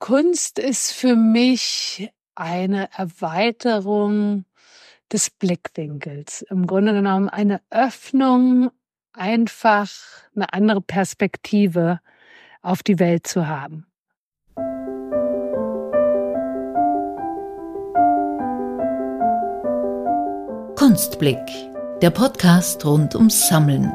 Kunst ist für mich eine Erweiterung des Blickwinkels. Im Grunde genommen eine Öffnung, einfach eine andere Perspektive auf die Welt zu haben. Kunstblick, der Podcast rund ums Sammeln.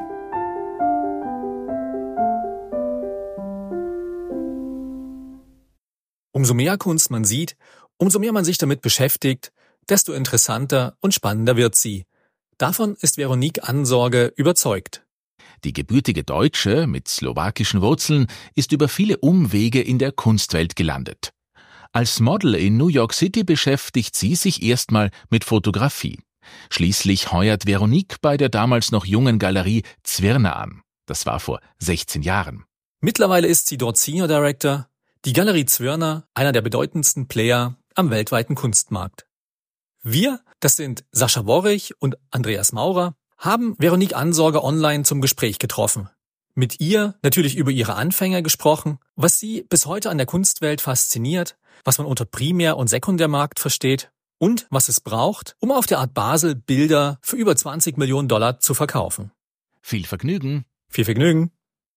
Umso mehr Kunst man sieht, umso mehr man sich damit beschäftigt, desto interessanter und spannender wird sie. Davon ist Veronique Ansorge überzeugt. Die gebürtige Deutsche mit slowakischen Wurzeln ist über viele Umwege in der Kunstwelt gelandet. Als Model in New York City beschäftigt sie sich erstmal mit Fotografie. Schließlich heuert Veronique bei der damals noch jungen Galerie Zwirner an. Das war vor 16 Jahren. Mittlerweile ist sie dort Senior Director. Die Galerie Zwirner, einer der bedeutendsten Player am weltweiten Kunstmarkt. Wir, das sind Sascha Worrich und Andreas Maurer, haben Veronique Ansorge online zum Gespräch getroffen. Mit ihr natürlich über ihre Anfänge gesprochen, was sie bis heute an der Kunstwelt fasziniert, was man unter Primär- und Sekundärmarkt versteht und was es braucht, um auf der Art Basel Bilder für über 20 Millionen Dollar zu verkaufen. Viel Vergnügen. Viel Vergnügen.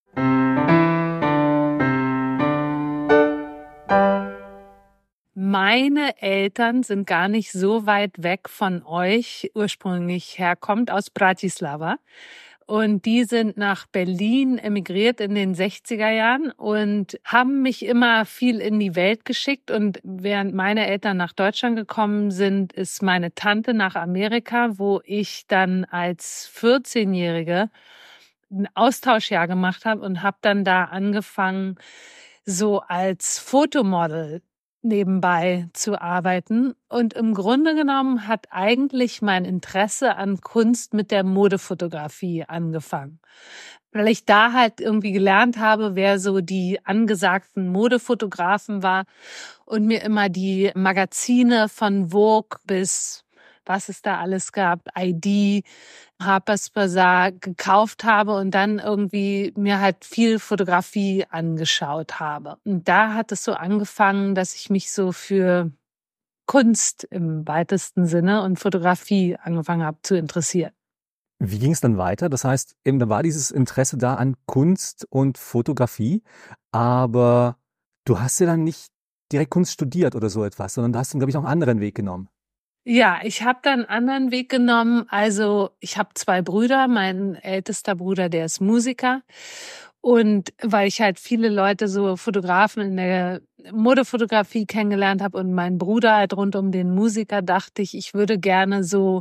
Meine Eltern sind gar nicht so weit weg von euch ursprünglich herkommt, aus Bratislava. Und die sind nach Berlin emigriert in den 60er Jahren und haben mich immer viel in die Welt geschickt. Und während meine Eltern nach Deutschland gekommen sind, ist meine Tante nach Amerika, wo ich dann als 14-Jährige ein Austauschjahr gemacht habe und habe dann da angefangen, so als Fotomodel nebenbei zu arbeiten. Und im Grunde genommen hat eigentlich mein Interesse an Kunst mit der Modefotografie angefangen. Weil ich da halt irgendwie gelernt habe, wer so die angesagten Modefotografen war und mir immer die Magazine von Vogue bis was es da alles gab, ID, Harper's Bazaar gekauft habe und dann irgendwie mir halt viel Fotografie angeschaut habe. Und da hat es so angefangen, dass ich mich so für Kunst im weitesten Sinne und Fotografie angefangen habe zu interessieren. Wie ging es dann weiter? Das heißt, eben da war dieses Interesse da an Kunst und Fotografie, aber du hast ja dann nicht direkt Kunst studiert oder so etwas, sondern du hast dann, glaube ich, noch einen anderen Weg genommen. Ja, ich habe dann einen anderen Weg genommen. Also ich habe 2 Brüder. Mein ältester Bruder, der ist Musiker. Und weil ich halt viele Leute, so Fotografen in der Modefotografie kennengelernt habe und mein Bruder halt rund um den Musiker, dachte ich würde gerne so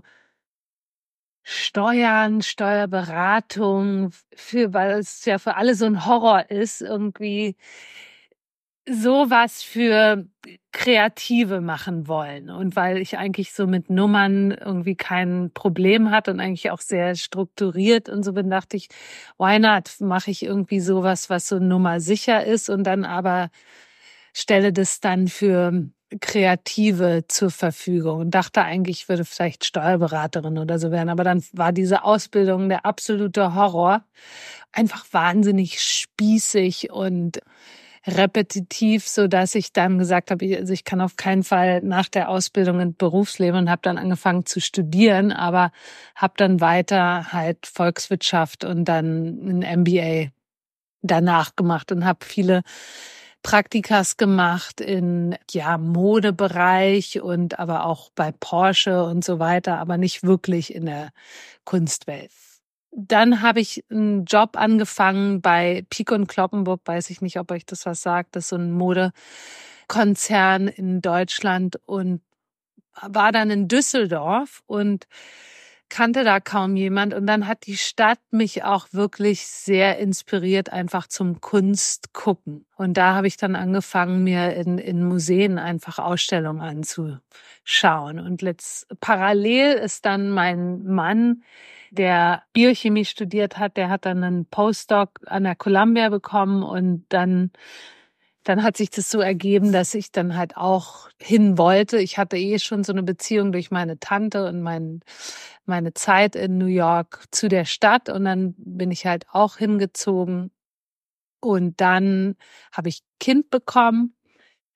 Steuern, Steuerberatung, weil es ja für alle so ein Horror ist, irgendwie sowas für Kreative machen wollen. Und weil ich eigentlich so mit Nummern irgendwie kein Problem hatte und eigentlich auch sehr strukturiert und so bin, dachte ich, why not? Mache ich irgendwie sowas, was so nummersicher ist und dann aber stelle das dann für Kreative zur Verfügung und dachte eigentlich, ich würde vielleicht Steuerberaterin oder so werden. Aber dann war diese Ausbildung der absolute Horror. Einfach wahnsinnig spießig und repetitiv, so dass ich dann gesagt habe, ich kann auf keinen Fall nach der Ausbildung ins Berufsleben und habe dann angefangen zu studieren, aber habe dann weiter halt Volkswirtschaft und dann ein MBA danach gemacht und habe viele Praktikas gemacht in Modebereich und aber auch bei Porsche und so weiter, aber nicht wirklich in der Kunstwelt. Dann habe ich einen Job angefangen bei Peek & Cloppenburg, weiß ich nicht, ob euch das was sagt, das ist so ein Modekonzern in Deutschland und war dann in Düsseldorf und kannte da kaum jemand. Und dann hat die Stadt mich auch wirklich sehr inspiriert, einfach zum Kunst gucken. Und da habe ich dann angefangen, mir in Museen einfach Ausstellungen anzuschauen. Und parallel ist dann mein Mann, der Biochemie studiert hat, der hat dann einen Postdoc an der Columbia bekommen und dann hat sich das so ergeben, dass ich dann halt auch hin wollte. Ich hatte schon so eine Beziehung durch meine Tante und meine Zeit in New York zu der Stadt und dann bin ich halt auch hingezogen und dann habe ich Kind bekommen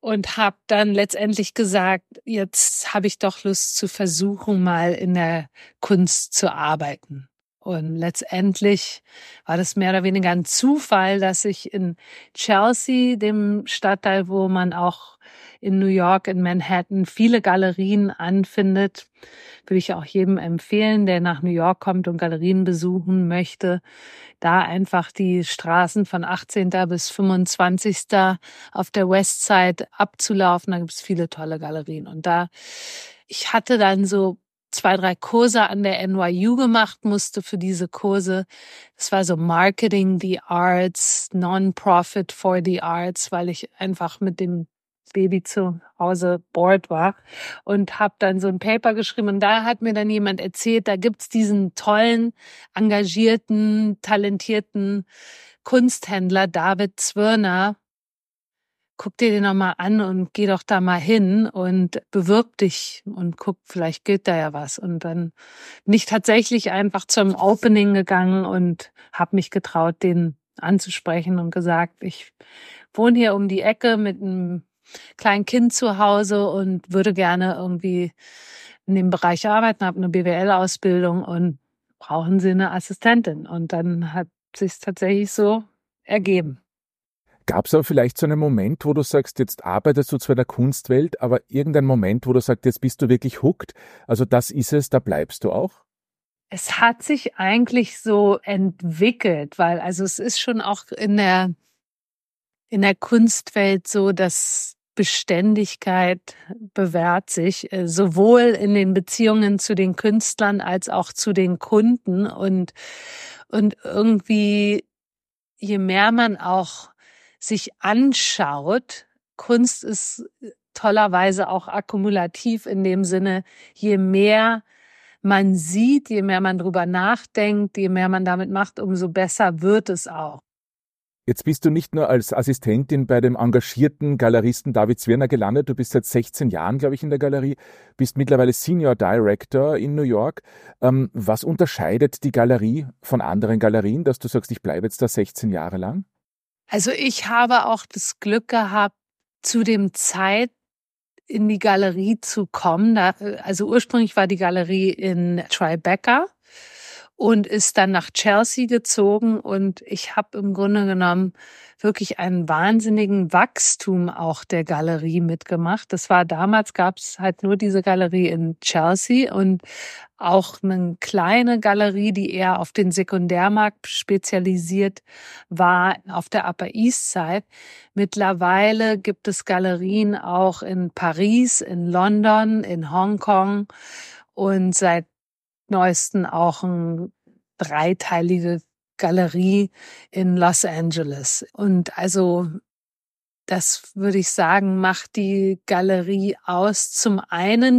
und habe dann letztendlich gesagt, jetzt habe ich doch Lust zu versuchen, mal in der Kunst zu arbeiten. Und letztendlich war das mehr oder weniger ein Zufall, dass ich in Chelsea, dem Stadtteil, wo man auch in New York, in Manhattan, viele Galerien anfindet, würde ich auch jedem empfehlen, der nach New York kommt und Galerien besuchen möchte, da einfach die Straßen von 18. bis 25. auf der Westside abzulaufen. Da gibt es viele tolle Galerien. Und ich hatte dann so 2, 3 Kurse an der NYU gemacht, musste für diese Kurse, das war so Marketing the Arts, Non-Profit for the Arts, weil ich einfach mit dem Baby zu Hause bored war und habe dann so ein Paper geschrieben. Und da hat mir dann jemand erzählt, da gibt's diesen tollen, engagierten, talentierten Kunsthändler David Zwirner. Guck dir den noch mal an und geh doch da mal hin und bewirb dich und guck, vielleicht gilt da ja was. Und dann bin ich tatsächlich einfach zum Opening gegangen und habe mich getraut, den anzusprechen und gesagt, ich wohne hier um die Ecke mit einem kleinen Kind zu Hause und würde gerne irgendwie in dem Bereich arbeiten, habe eine BWL-Ausbildung und brauchen Sie eine Assistentin? Und dann hat sich's tatsächlich so ergeben. Gab es aber vielleicht so einen Moment, wo du sagst, jetzt arbeitest du zwar in der Kunstwelt, aber irgendein Moment, wo du sagst, jetzt bist du wirklich hooked, also das ist es, da bleibst du auch? Es hat sich eigentlich so entwickelt, weil also es ist schon auch in der Kunstwelt so, dass Beständigkeit bewährt sich, sowohl in den Beziehungen zu den Künstlern als auch zu den Kunden und irgendwie, je mehr man auch sich anschaut, Kunst ist tollerweise auch akkumulativ in dem Sinne, je mehr man sieht, je mehr man drüber nachdenkt, je mehr man damit macht, umso besser wird es auch. Jetzt bist du nicht nur als Assistentin bei dem engagierten Galeristen David Zwirner gelandet, du bist seit 16 Jahren, glaube ich, in der Galerie, bist mittlerweile Senior Director in New York. Was unterscheidet die Galerie von anderen Galerien, dass du sagst, ich bleibe jetzt da 16 Jahre lang? Also ich habe auch das Glück gehabt, zu dem Zeit in die Galerie zu kommen. Also ursprünglich war die Galerie in Tribeca und ist dann nach Chelsea gezogen und ich habe im Grunde genommen wirklich einen wahnsinnigen Wachstum auch der Galerie mitgemacht. Das war damals, gab es halt nur diese Galerie in Chelsea und auch eine kleine Galerie, die eher auf den Sekundärmarkt spezialisiert war, auf der Upper East Side. Mittlerweile gibt es Galerien auch in Paris, in London, in Hongkong und seit neuesten auch eine dreiteilige Galerie in Los Angeles. Und also das würde ich sagen, macht die Galerie aus. Zum einen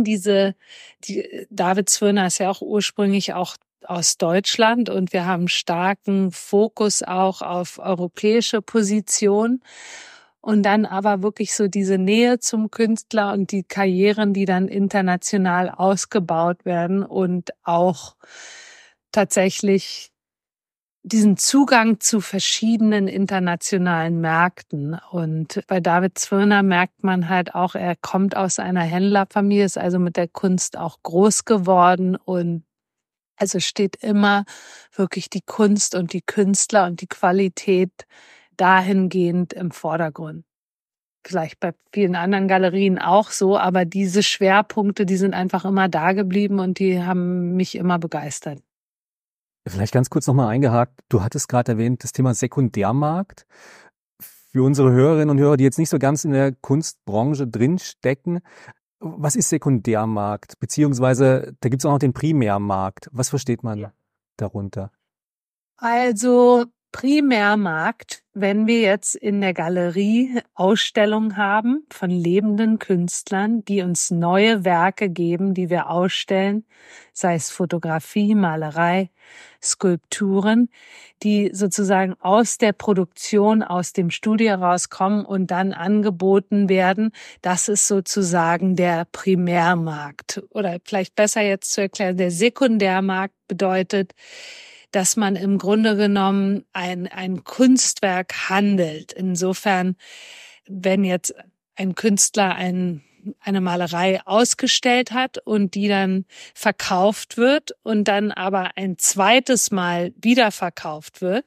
David Zwirner ist ja auch ursprünglich auch aus Deutschland und wir haben starken Fokus auch auf europäische Position. Und dann aber wirklich so diese Nähe zum Künstler und die Karrieren, die dann international ausgebaut werden und auch tatsächlich diesen Zugang zu verschiedenen internationalen Märkten. Und bei David Zwirner merkt man halt auch, er kommt aus einer Händlerfamilie, ist also mit der Kunst auch groß geworden und also steht immer wirklich die Kunst und die Künstler und die Qualität dahingehend im Vordergrund. Vielleicht bei vielen anderen Galerien auch so, aber diese Schwerpunkte, die sind einfach immer da geblieben und die haben mich immer begeistert. Vielleicht ganz kurz nochmal eingehakt. Du hattest gerade erwähnt, das Thema Sekundärmarkt. Für unsere Hörerinnen und Hörer, die jetzt nicht so ganz in der Kunstbranche drinstecken, was ist Sekundärmarkt? Beziehungsweise, da gibt es auch noch den Primärmarkt. Was versteht man darunter? Also Primärmarkt, wenn wir jetzt in der Galerie Ausstellungen haben von lebenden Künstlern, die uns neue Werke geben, die wir ausstellen, sei es Fotografie, Malerei, Skulpturen, die sozusagen aus der Produktion, aus dem Studio rauskommen und dann angeboten werden. Das ist sozusagen der Primärmarkt. Oder vielleicht besser jetzt zu erklären, der Sekundärmarkt bedeutet, dass man im Grunde genommen ein Kunstwerk handelt. Insofern, wenn jetzt ein Künstler eine Malerei ausgestellt hat und die dann verkauft wird und dann aber ein zweites Mal wiederverkauft wird.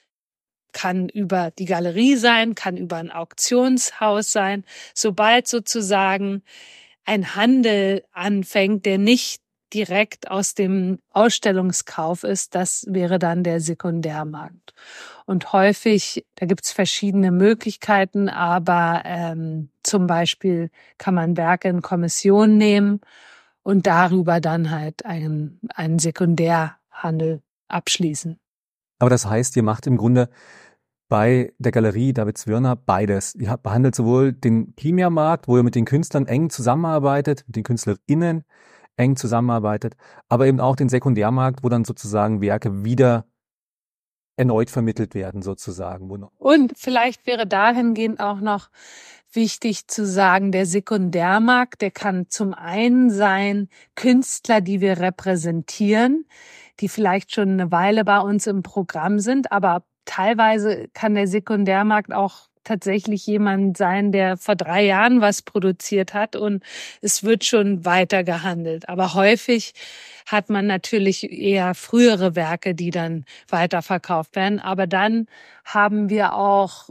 Kann über die Galerie sein, kann über ein Auktionshaus sein. Sobald sozusagen ein Handel anfängt, der nicht direkt aus dem Ausstellungskauf ist, das wäre dann der Sekundärmarkt. Und häufig, da gibt's verschiedene Möglichkeiten, aber zum Beispiel kann man Werke in Kommission nehmen und darüber dann halt einen Sekundärhandel abschließen. Aber das heißt, ihr macht im Grunde bei der Galerie David Zwirner beides. Ihr behandelt sowohl den Primärmarkt, wo ihr mit den Künstlern eng zusammenarbeitet, mit den KünstlerInnen eng zusammenarbeitet, aber eben auch den Sekundärmarkt, wo dann sozusagen Werke wieder erneut vermittelt werden sozusagen. Und vielleicht wäre dahingehend auch noch wichtig zu sagen, der Sekundärmarkt, der kann zum einen sein Künstler, die wir repräsentieren, die vielleicht schon eine Weile bei uns im Programm sind, aber teilweise kann der Sekundärmarkt auch tatsächlich jemand sein, der vor 3 Jahren was produziert hat und es wird schon weiter gehandelt. Aber häufig hat man natürlich eher frühere Werke, die dann weiterverkauft werden. Aber dann haben wir auch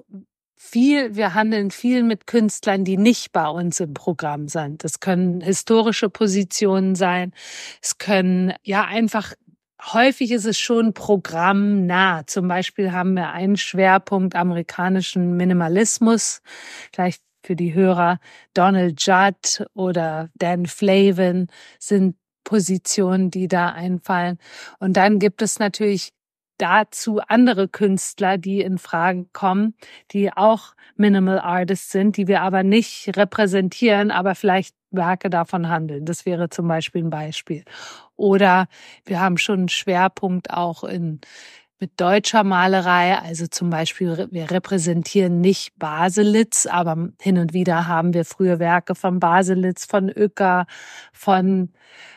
wir handeln viel mit Künstlern, die nicht bei uns im Programm sind. Das können historische Positionen sein. Es können häufig ist es schon programmnah. Zum Beispiel haben wir einen Schwerpunkt amerikanischen Minimalismus. Vielleicht für die Hörer Donald Judd oder Dan Flavin sind Positionen, die da einfallen. Und dann gibt es natürlich dazu andere Künstler, die in Frage kommen, die auch Minimal Artists sind, die wir aber nicht repräsentieren, aber vielleicht Werke davon handeln. Das wäre zum Beispiel ein Beispiel. Oder wir haben schon einen Schwerpunkt auch mit deutscher Malerei. Also zum Beispiel, wir repräsentieren nicht Baselitz, aber hin und wieder haben wir frühe Werke von Baselitz, von Uecker, von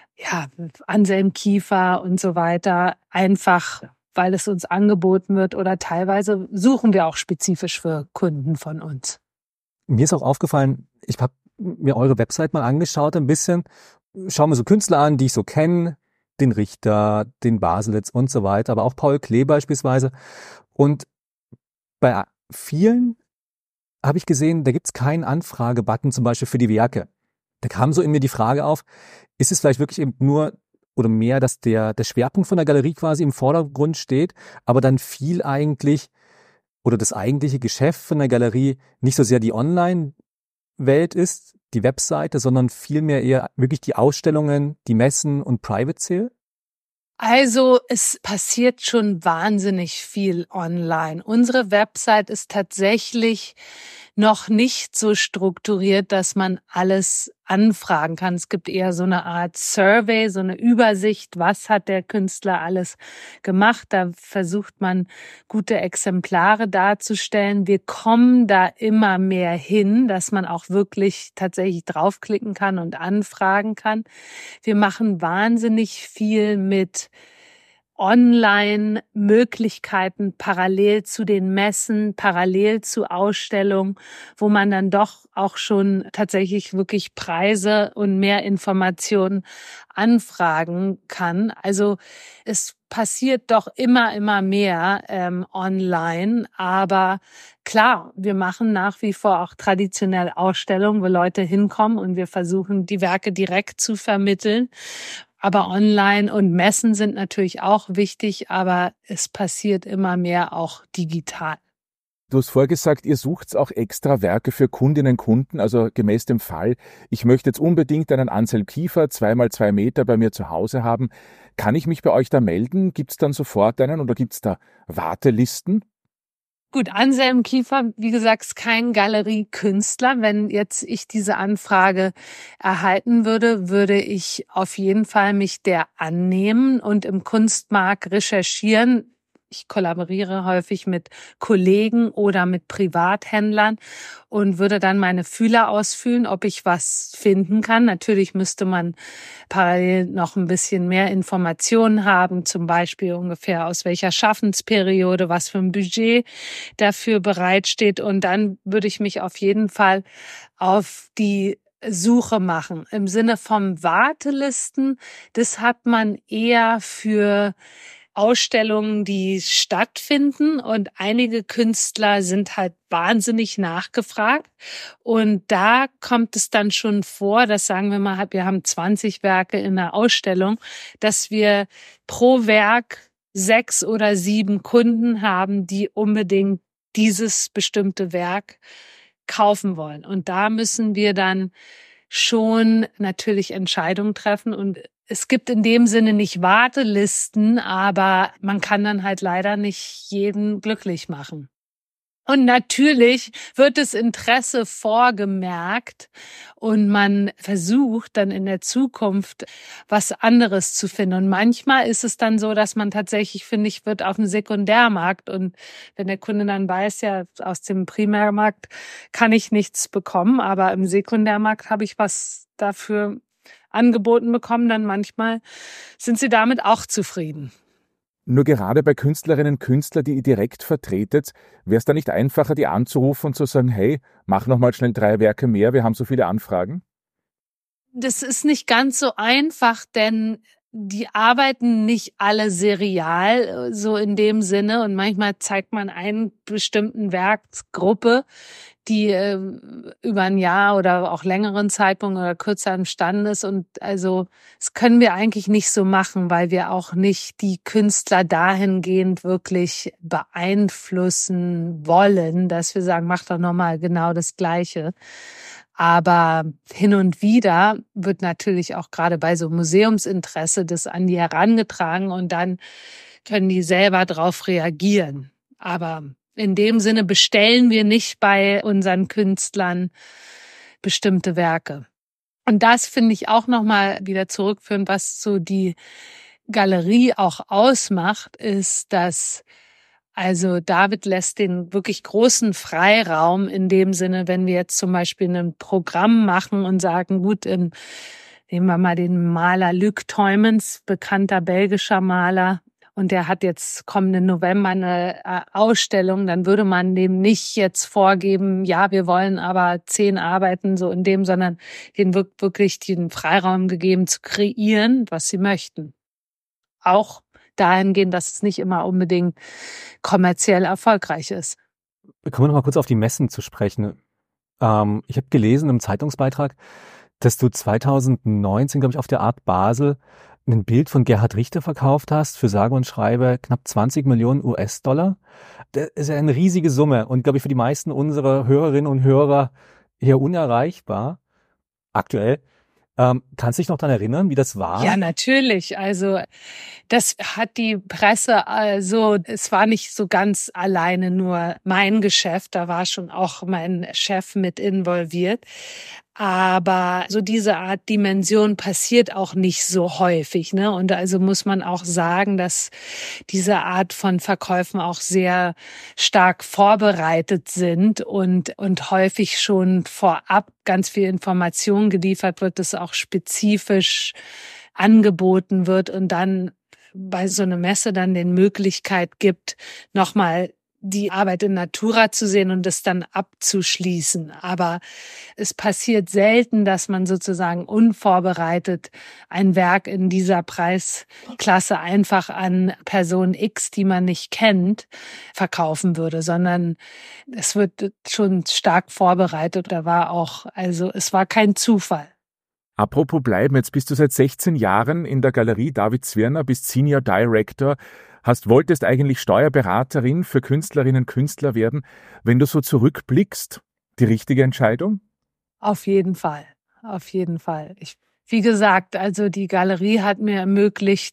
Anselm Kiefer und so weiter. Einfach, weil es uns angeboten wird oder teilweise suchen wir auch spezifisch für Kunden von uns. Mir ist auch aufgefallen, ich habe mir eure Website mal angeschaut ein bisschen, schaue mir so Künstler an, die ich so kenne, den Richter, den Baselitz und so weiter, aber auch Paul Klee beispielsweise. Und bei vielen habe ich gesehen, da gibt's keinen Anfragebutton zum Beispiel für die Werke. Da kam so in mir die Frage auf, ist es vielleicht wirklich eben nur oder mehr, dass der Schwerpunkt von der Galerie quasi im Vordergrund steht, aber dann viel eigentlich oder das eigentliche Geschäft von der Galerie nicht so sehr die Online-Welt ist, die Webseite, sondern vielmehr eher wirklich die Ausstellungen, die Messen und Private Sale? Also es passiert schon wahnsinnig viel online. Unsere Website ist tatsächlich noch nicht so strukturiert, dass man alles anfragen kann. Es gibt eher so eine Art Survey, so eine Übersicht, was hat der Künstler alles gemacht. Da versucht man, gute Exemplare darzustellen. Wir kommen da immer mehr hin, dass man auch wirklich tatsächlich draufklicken kann und anfragen kann. Wir machen wahnsinnig viel mit Online-Möglichkeiten parallel zu den Messen, parallel zu Ausstellungen, wo man dann doch auch schon tatsächlich wirklich Preise und mehr Informationen anfragen kann. Also es passiert doch immer mehr online, aber klar, wir machen nach wie vor auch traditionell Ausstellungen, wo Leute hinkommen und wir versuchen, die Werke direkt zu vermitteln. Aber online und Messen sind natürlich auch wichtig, aber es passiert immer mehr auch digital. Du hast vorher gesagt, ihr sucht auch extra Werke für Kundinnen und Kunden, also gemäß dem Fall, ich möchte jetzt unbedingt einen Anselm Kiefer 2x2 Meter bei mir zu Hause haben. Kann ich mich bei euch da melden? Gibt es dann sofort einen oder gibt es da Wartelisten? Gut, Anselm Kiefer, wie gesagt, ist kein Galeriekünstler. Wenn jetzt ich diese Anfrage erhalten würde, würde ich auf jeden Fall mich der annehmen und im Kunstmarkt recherchieren. ich kollaboriere häufig mit Kollegen oder mit Privathändlern und würde dann meine Fühler ausfühlen, ob ich was finden kann. Natürlich müsste man parallel noch ein bisschen mehr Informationen haben, zum Beispiel ungefähr aus welcher Schaffensperiode, was für ein Budget dafür bereitsteht. Und dann würde ich mich auf jeden Fall auf die Suche machen. Im Sinne von Wartelisten, das hat man eher für Ausstellungen, die stattfinden, und einige Künstler sind halt wahnsinnig nachgefragt, und da kommt es dann schon vor, dass, sagen wir mal, wir haben 20 Werke in der Ausstellung, dass wir pro Werk 6 oder 7 Kunden haben, die unbedingt dieses bestimmte Werk kaufen wollen. Und da müssen wir dann schon natürlich Entscheidungen treffen. Und es gibt in dem Sinne nicht Wartelisten, aber man kann dann halt leider nicht jeden glücklich machen. Und natürlich wird das Interesse vorgemerkt und man versucht dann in der Zukunft was anderes zu finden. Und manchmal ist es dann so, dass man tatsächlich fündig wird auf dem Sekundärmarkt. Und wenn der Kunde dann weiß, ja, aus dem Primärmarkt kann ich nichts bekommen, aber im Sekundärmarkt habe ich was dafür angeboten bekommen, dann manchmal sind sie damit auch zufrieden. Nur gerade bei Künstlerinnen und Künstlern, die ihr direkt vertretet, wäre es da nicht einfacher, die anzurufen und zu sagen, hey, mach noch mal schnell 3 Werke mehr, wir haben so viele Anfragen? Das ist nicht ganz so einfach, denn die arbeiten nicht alle serial, so in dem Sinne. Und manchmal zeigt man einen bestimmten Werksgruppe, die über ein Jahr oder auch längeren Zeitpunkt oder kürzer entstanden ist. Und also das können wir eigentlich nicht so machen, weil wir auch nicht die Künstler dahingehend wirklich beeinflussen wollen, dass wir sagen, mach doch nochmal genau das Gleiche. Aber hin und wieder wird natürlich auch gerade bei so Museumsinteresse das an die herangetragen und dann können die selber drauf reagieren. Aber in dem Sinne bestellen wir nicht bei unseren Künstlern bestimmte Werke. Und das finde ich auch nochmal wieder zurückführend, was so die Galerie auch ausmacht, ist, dass also David lässt den wirklich großen Freiraum in dem Sinne, wenn wir jetzt zum Beispiel ein Programm machen und sagen, gut, nehmen wir mal den Maler Luc Tuymans, bekannter belgischer Maler, und der hat jetzt kommenden November eine Ausstellung, dann würde man dem nicht jetzt vorgeben, ja, wir wollen aber 10 Arbeiten so in dem, sondern denen wird wirklich den Freiraum gegeben zu kreieren, was sie möchten. Auch dahingehend, dass es nicht immer unbedingt kommerziell erfolgreich ist. Kommen wir noch mal kurz auf die Messen zu sprechen. Ich habe gelesen im Zeitungsbeitrag, dass du 2019, glaube ich, auf der Art Basel ein Bild von Gerhard Richter verkauft hast für sage und schreibe knapp 20 Millionen US-Dollar. Das ist ja eine riesige Summe und, glaube ich, für die meisten unserer Hörerinnen und Hörer eher unerreichbar aktuell. Kannst du dich noch daran erinnern, wie das war? Ja, natürlich. Also das hat die Presse, also es war nicht so ganz alleine nur mein Geschäft, da war schon auch mein Chef mit involviert. Aber so diese Art Dimension passiert auch nicht so häufig, ne? Und also muss man auch sagen, dass diese Art von Verkäufen auch sehr stark vorbereitet sind und häufig schon vorab ganz viel Information geliefert wird, das auch spezifisch angeboten wird und dann bei so einer Messe dann den Möglichkeit gibt, nochmal die Arbeit in Natura zu sehen und das dann abzuschließen. Aber es passiert selten, dass man sozusagen unvorbereitet ein Werk in dieser Preisklasse einfach an Person X, die man nicht kennt, verkaufen würde, sondern es wird schon stark vorbereitet. Es war kein Zufall. Apropos bleiben, jetzt bist du seit 16 Jahren in der Galerie David Zwirner, bist Senior Director, wolltest eigentlich Steuerberaterin für Künstlerinnen und Künstler werden. Wenn du so zurückblickst, die richtige Entscheidung? Auf jeden Fall, auf jeden Fall. Wie gesagt, also die Galerie hat mir ermöglicht,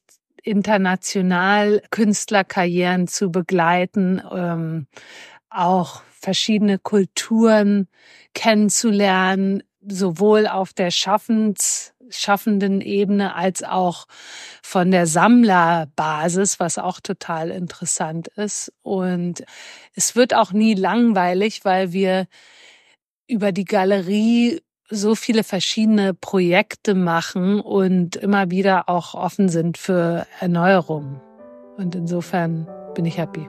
international Künstlerkarrieren zu begleiten, auch verschiedene Kulturen kennenzulernen, sowohl auf der schaffenden Ebene als auch von der Sammlerbasis, was auch total interessant ist. Und es wird auch nie langweilig, weil wir über die Galerie so viele verschiedene Projekte machen und immer wieder auch offen sind für Erneuerungen. Und insofern bin ich happy.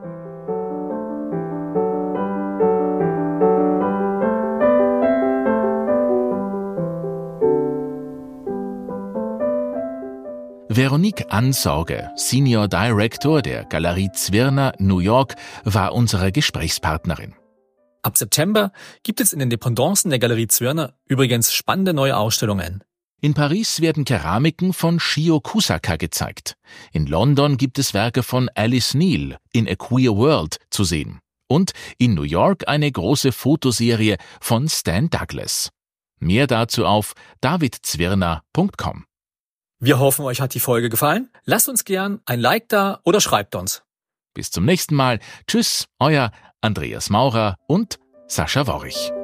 Veronique Ansauge, Senior Director der Galerie Zwirner, New York, war unsere Gesprächspartnerin. Ab September gibt es in den Dependancen der Galerie Zwirner übrigens spannende neue Ausstellungen. In Paris werden Keramiken von Shio Kusaka gezeigt. In London gibt es Werke von Alice Neal in A Queer World zu sehen. Und in New York eine große Fotoserie von Stan Douglas. Mehr dazu auf davidzwirner.com. Wir hoffen, euch hat die Folge gefallen. Lasst uns gern ein Like da oder schreibt uns. Bis zum nächsten Mal. Tschüss, euer Andreas Maurer und Sascha Worrich.